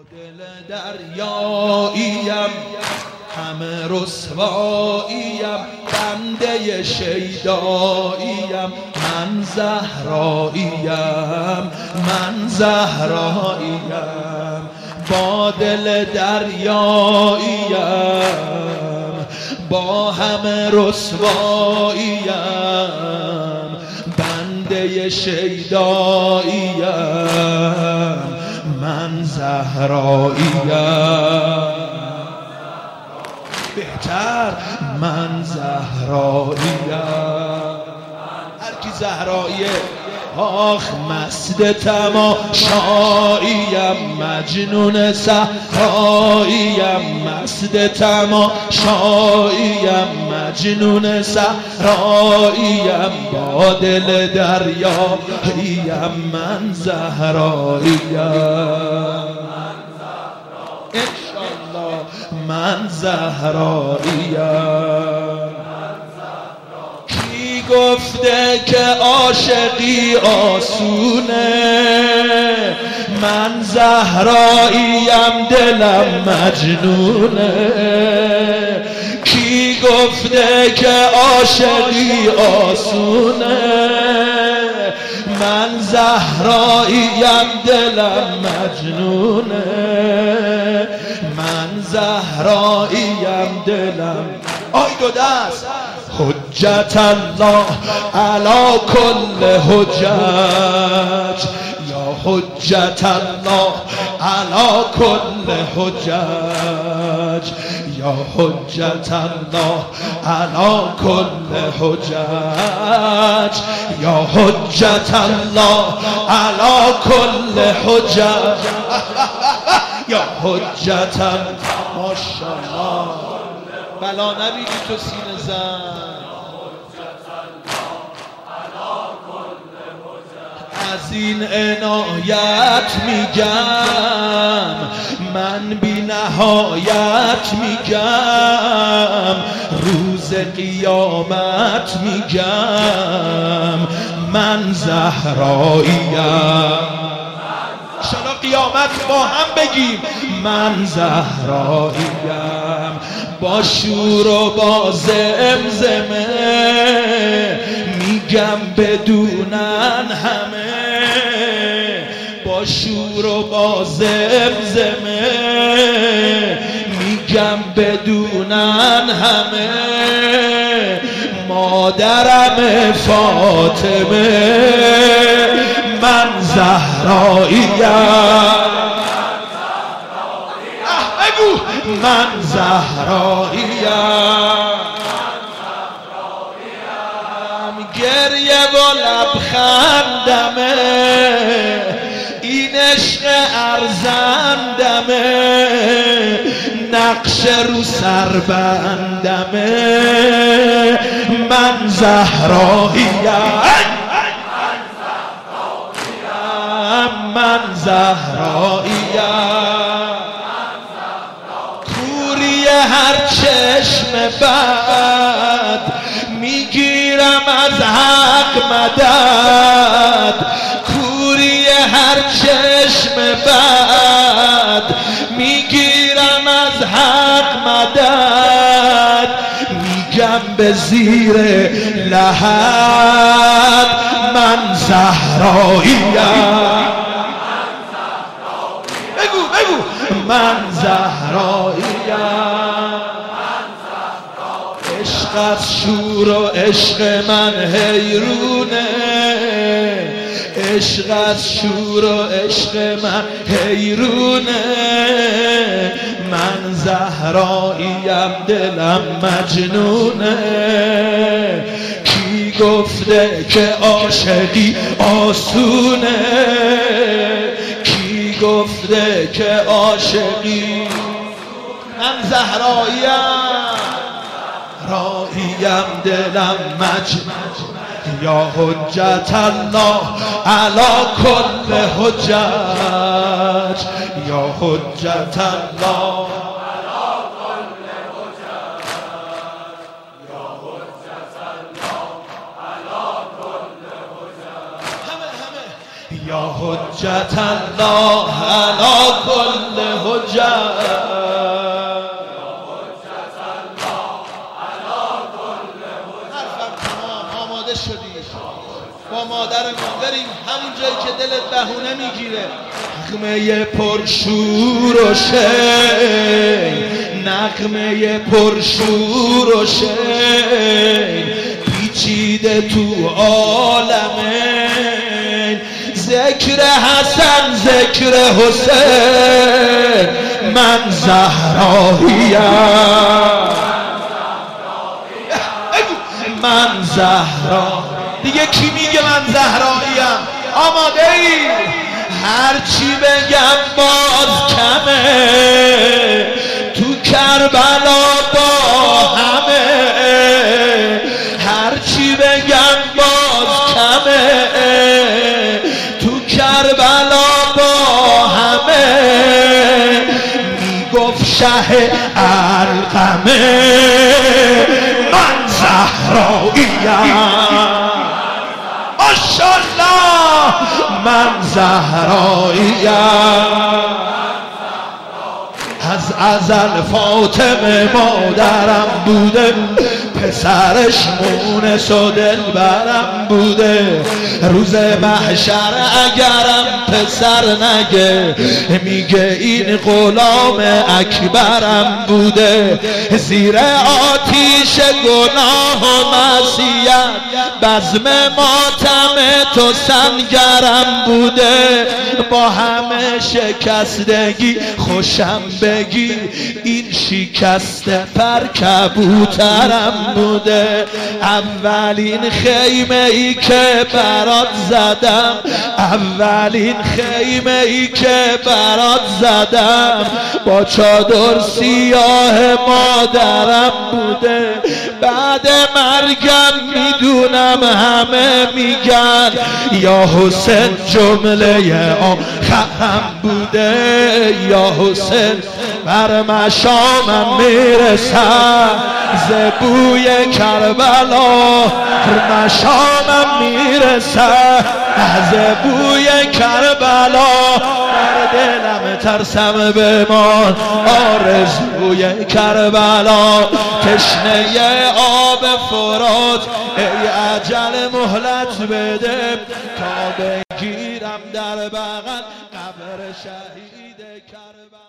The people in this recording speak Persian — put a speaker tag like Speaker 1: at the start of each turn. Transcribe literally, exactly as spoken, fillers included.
Speaker 1: دل دریاییم همه رسواییم، بنده شیداییم، من زهراییم، من زهراییم. با دل دریاییم، با همه رسواییم، بنده شیداییم، من زهراییم. بهتر من زهراییم. هر کی زهراییه آخ مست تماشاییم، مجنون صحراییم، مست تماشاییم، مجنون صحراییم. با دل دریاییم، من زهراییم، انشالله من زهراییم. کی گفته که عاشقی آسونه، من زهراییم دلم مجنونه. کی گفته که عاشقی آسونه، من زهراییم دلم مجنونه. من زهراییم دلم. آی دو دست حجت الله علی کل حجج، یا حجت الله علی کل حجج، یا حجت الله علی کل حجج، یا حجت الله علی کل حجج، یا حجت الله. ماشاءالله بلا نبیدی تو سینه زن. از این عنایت میگم، من بی نهایت میگم، روز قیامت میگم، من زهراییم. انشالله قیامت با هم بگیم من زهراییم. با شور و با زمزمه میگم بدونن همه، با شور و با زمزمه میگم بدونن همه. مادرم فاطمه، من زهراییم، من زهراییم. گریه و لبخندمه، این عشق ارزندمه، نقش رو سربندمه، من زهراییم، من زهراییم. هر چشم بد میگیرم از حق مدد، کوری هر چشم بد میگیرم از حق مدد. میگم به زیر لحد من زهراییم. بگو بگو من زهراییم. عشق از شور و عشق من حیرونه، عشق از شور و عشق من حیرونه. من زهراییم دلم مجنونه. کی گفته که عاشقی آسونه، کی گفته که عاشقی. من زهراییم، راییم دلم مجنون. یا حجت الله علی کل حجج، یا حجت الله علی کل حجج، یا حجت الله علی کل حجج، همه همه یا حجت الله علی کل خودت بهونه میگیره. نغمه پرشور و شین، نغمه پرشور و شین پیچیده تو عالمین. ذکر حسن ذکر حسین، من زهراییم، من زهرا. دیگه کی میگه من زهراییم؟ آماده ای؟ هرچی بگم باز کمه، تو کربلا با همه. هرچی بگم باز کمه، تو کربلا با همه. میگفت شه القمه، من زهراییم، ماشاءالله من زهراییم. از ازل فاطمه مادرم بوده، پسرش مونس و دلبرم بوده. روز محشر اگرم پسر نگه، میگه این غلام اکبرم بوده. زیر آتیش گناه و معصیت، بزم ماتم تو سنگرم بوده. با همه شکستگی خوشم بگی، این شکست پر کبوترم بوده. اولین خیمه ای که برات زدم، اولین خیمه ای که برات زدم، با چادر سیاه مادرم بوده. بعد مرگم میدونم همه میگن یا حسین جمله آخرم بوده. یا حسین بر مشامم میرسم، ز بوی کربلا بر مشامم میرسم، ز بوی کربلا. در دلم ترسم بمان آرزوی کربلا. تشنه آب فرات ای اجل مهلت بده، تا بگیرم در بغل قبر شهید کربلا.